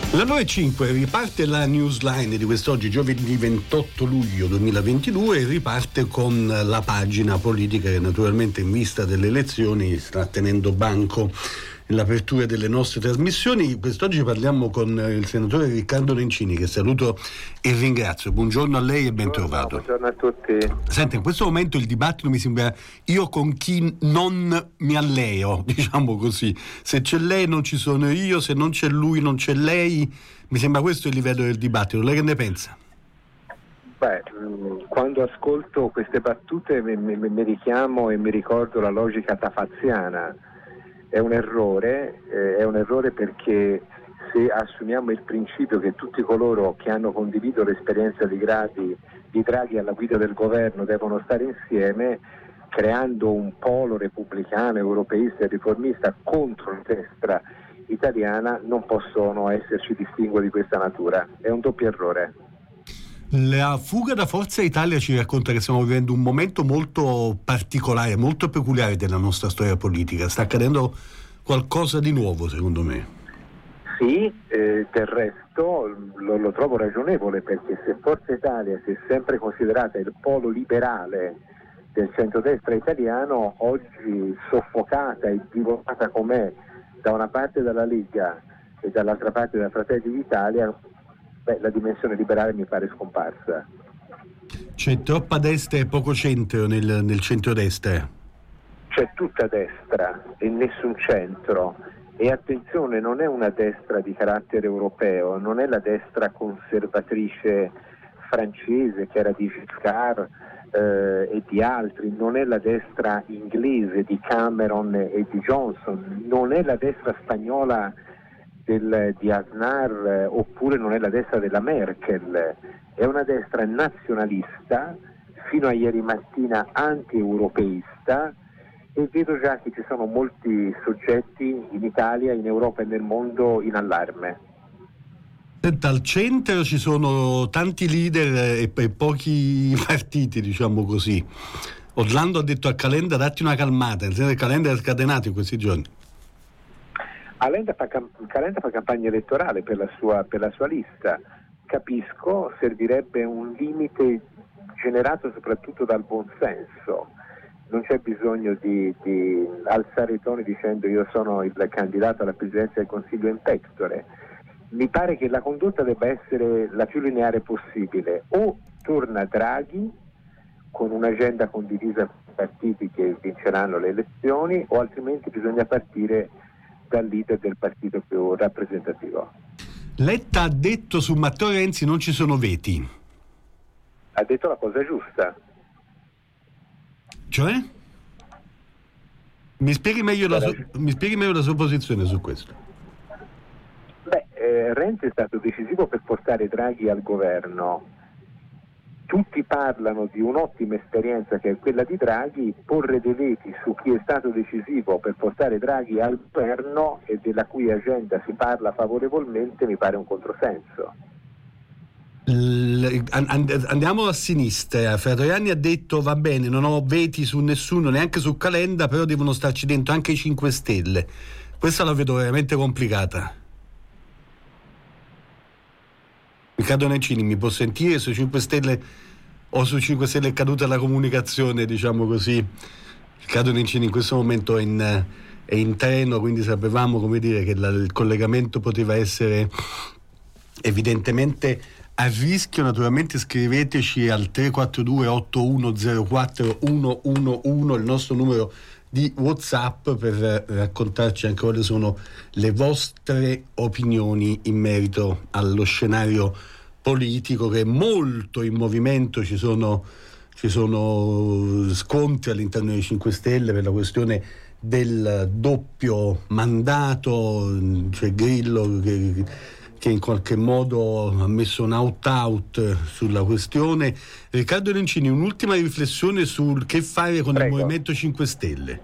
La 9.05 riparte la newsline di quest'oggi, giovedì 28 luglio 2022, e riparte con la pagina politica che naturalmente in vista delle elezioni sta tenendo banco nell'apertura delle nostre trasmissioni. Quest'oggi parliamo con il senatore Riccardo Nencini, che saluto e ringrazio. Buongiorno a lei e ben trovato. Buongiorno a tutti. Senta, in questo momento il dibattito mi sembra io con chi non mi alleo, diciamo così. Se c'è lei non ci sono io, se non c'è lui non c'è lei. Mi sembra questo il livello del dibattito. Lei che ne pensa? Quando ascolto queste battute mi richiamo e mi ricordo la logica tafaziana. È un errore perché se assumiamo il principio che tutti coloro che hanno condiviso l'esperienza di Draghi alla guida del governo devono stare insieme, creando un polo repubblicano, europeista e riformista contro la destra italiana, non possono esserci distinguo di questa natura. È un doppio errore. La fuga da Forza Italia ci racconta che stiamo vivendo un momento molto particolare, molto peculiare della nostra storia politica. Sta accadendo qualcosa di nuovo, secondo me. Sì, del resto lo trovo ragionevole, perché se Forza Italia si è sempre considerata il polo liberale del centrodestra italiano, oggi soffocata e divorata com'è da una parte dalla Lega e dall'altra parte da Fratelli d'Italia, la dimensione liberale mi pare scomparsa. C'è troppa destra e poco centro nel centrodestra. C'è tutta destra e nessun centro. E attenzione, non è una destra di carattere europeo, non è la destra conservatrice francese che era di Giscard e di altri, non è la destra inglese di Cameron e di Johnson, non è la destra spagnola di Aznar, oppure non è la destra della Merkel. È una destra nazionalista, fino a ieri mattina anti-europeista, e vedo già che ci sono molti soggetti in Italia, in Europa e nel mondo in allarme. Senta, al centro ci sono tanti leader e pochi partiti, diciamo così. Orlando ha detto a Calenda: datti una calmata, nel senso che Calenda è scatenato in questi giorni. Calenda fa campagna elettorale per la sua lista. Capisco, servirebbe un limite generato soprattutto dal buonsenso. Non c'è bisogno di alzare i toni dicendo io sono il candidato alla presidenza del Consiglio in pectore. Mi pare che la condotta debba essere la più lineare possibile. O torna Draghi con un'agenda condivisa con i partiti che vinceranno le elezioni, o altrimenti bisogna partire dal leader del partito più rappresentativo. Letta ha detto su Matteo Renzi non ci sono veti. Ha detto la cosa giusta. Cioè? Mi spieghi meglio la sua posizione su questo. Renzi è stato decisivo per portare Draghi al governo. Tutti parlano di un'ottima esperienza che è quella di Draghi. Porre dei veti su chi è stato decisivo per portare Draghi al governo e della cui agenda si parla favorevolmente mi pare un controsenso. Andiamo a sinistra. Fratoianni ha detto va bene, non ho veti su nessuno, neanche su Calenda, però devono starci dentro anche i 5 Stelle. Questa la vedo veramente complicata. Riccardo Nencini, mi può sentire? Su 5 Stelle o su 5 Stelle è caduta la comunicazione, diciamo così? Riccardo Nencini in questo momento è in treno, quindi sapevamo, come dire, che il collegamento poteva essere evidentemente a rischio. Naturalmente scriveteci al 342 8104 111, il nostro numero di WhatsApp, per raccontarci anche quali sono le vostre opinioni in merito allo scenario politico, che è molto in movimento. Ci sono scontri all'interno dei 5 Stelle per la questione del doppio mandato. C'è Grillo che in qualche modo ha messo un out sulla questione. Riccardo Nencini, un'ultima riflessione sul che fare con il Movimento 5 Stelle.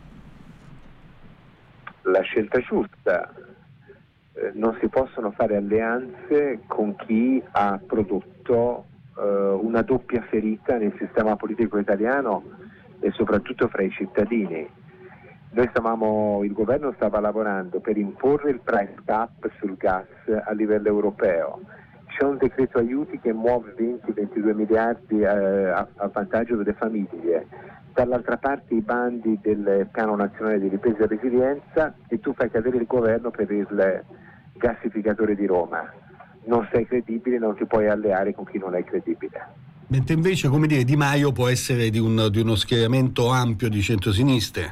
La scelta giusta. Non si possono fare alleanze con chi ha prodotto una doppia ferita nel sistema politico italiano e soprattutto fra i cittadini. il governo stava lavorando per imporre il price cap sul gas a livello europeo. C'è un decreto aiuti che muove 20-22 miliardi a vantaggio delle famiglie. Dall'altra parte i bandi del Piano Nazionale di Ripresa e Resilienza, e tu fai cadere il governo per il gassificatore di Roma. Non sei credibile, non ti puoi alleare con chi non è credibile. Mentre invece, come dire, Di Maio può essere di uno schieramento ampio di centrosinistre.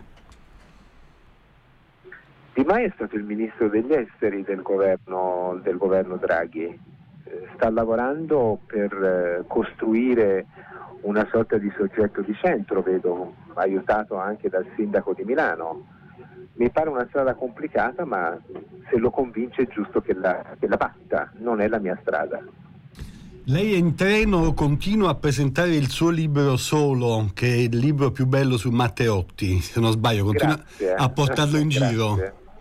Di Maio è stato il ministro degli esteri del governo Draghi. Sta lavorando per costruire una sorta di soggetto di centro, vedo, aiutato anche dal sindaco di Milano. Mi pare una strada complicata, ma se lo convince è giusto che la batta, non è la mia strada. Lei è in treno, continua a presentare il suo libro Solo, che è il libro più bello su Matteotti, se non sbaglio, continua a portarlo in giro.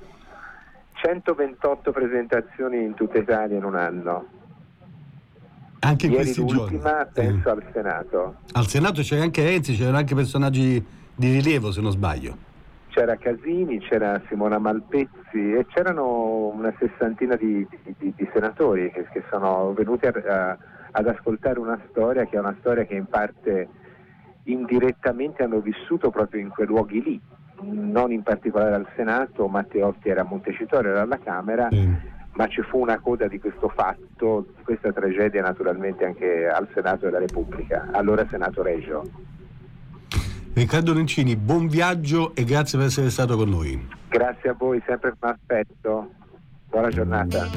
128 presentazioni in tutta Italia in un anno. Anche in ieri questi giorni. L'ultima, penso al Senato. Al Senato c'era anche Renzi, c'erano anche personaggi di rilievo, se non sbaglio. C'era Casini, c'era Simona Malpezzi e c'erano una sessantina di senatori che sono venuti ad ascoltare una storia che è una storia che in parte indirettamente hanno vissuto proprio in quei luoghi lì, non in particolare al Senato. Matteotti era a Montecitorio, era alla Camera, ma ci fu una coda di questo fatto, di questa tragedia naturalmente anche al Senato della Repubblica, allora Senato Regio. Riccardo Nencini, buon viaggio e grazie per essere stato con noi. Grazie a voi, sempre un affetto. Buona giornata.